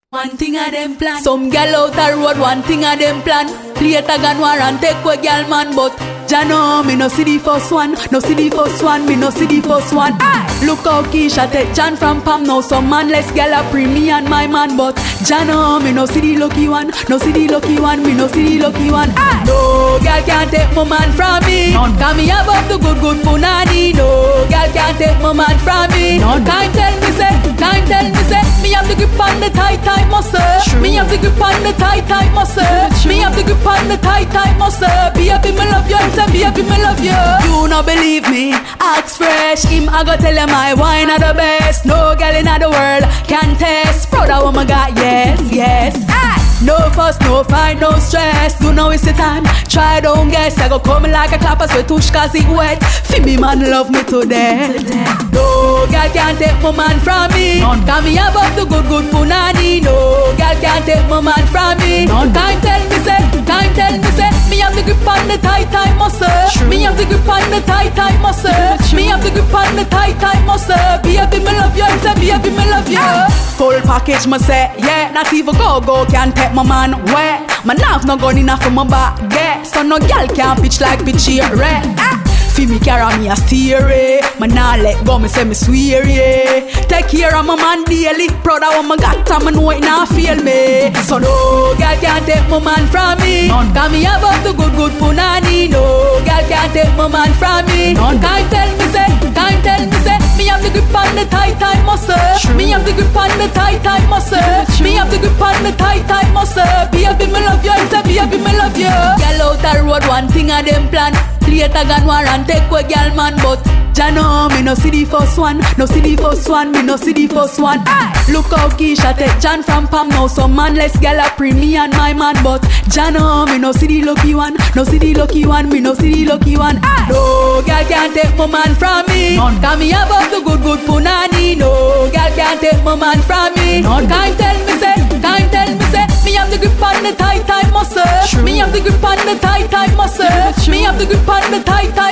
One thing of them plan. Some gal out the road, one thing of them plan. Play a tag and war and take a gal man, but Jano, me no see the first one, no see the first one, me no see the first one. Aye. Look how Keisha take Jan from Pam now. Some man less gal a pre me and my man, but Jano, me no see the lucky one, no see the lucky one, me no see the lucky one. Aye. No gal can't take my man from me. None. Cause me above the good punani. No gal can't take my man from me. None. Can't tell me say, me have the grip on the tight muscle. True. Me have the grip on the tight muscle. True. Me have the grip on the tight muscle. Baby, me love you. Baby, me love you. You no believe me? Ask Fresh. Him I go tell him my wine are the best. No girl in the world can test. Proud of what my God, yes. Aye. No fuss, no fight, no stress. Do know it's the time. Try don't guess. I go come like a clapper so touch cause it wet. Feel me man love me to death. No girl can't take my man from me. None. Cause me above the good punani. No girl can't take my man from me. None. Can't tell me say. Me have the grip on the tight muscle. True. Me have the grip on the tight muscle. True. Me have the grip on the tight muscle. Baby, me love you. Baby, me love you. Full package, me say, yeah. Not even go can take my man where. Man have no gun enough for my back, yeah. So no girl can pitch like pitch here, Feel me carry me a steer, Man nah let go, me say me swear, Take care of my man daily. Proud of what my got, and me know it nah fail me. So no girl can take my man from me. None. Cause me above the good punani. No girl can take my man from me. None. Can't tell me say. Me have the grip on the tight muscle. True. Me have the grip on the tight muscle. True. Me have the grip on the tight muscle. Baby, me love you. Baby, me love you. Girl out the road, one thing of them plan. Play a tag and war and take a girl man, but Jano, me no see the first one, no see the first one, me no see the first one. Aye. Look how Keisha take Jan from Pam now. Some man less gal a pre me and my man, but Jano, me no see the lucky one, no see the lucky one, me no see the lucky one. Aye. No gal can't take my man from me. None. Cause me above the good punani. No gal can't take my man from me. None. Can't tell me say. Me have the grip on the tight muscle. True. Me have the grip on the tight muscle. True. Me have the grip on the tight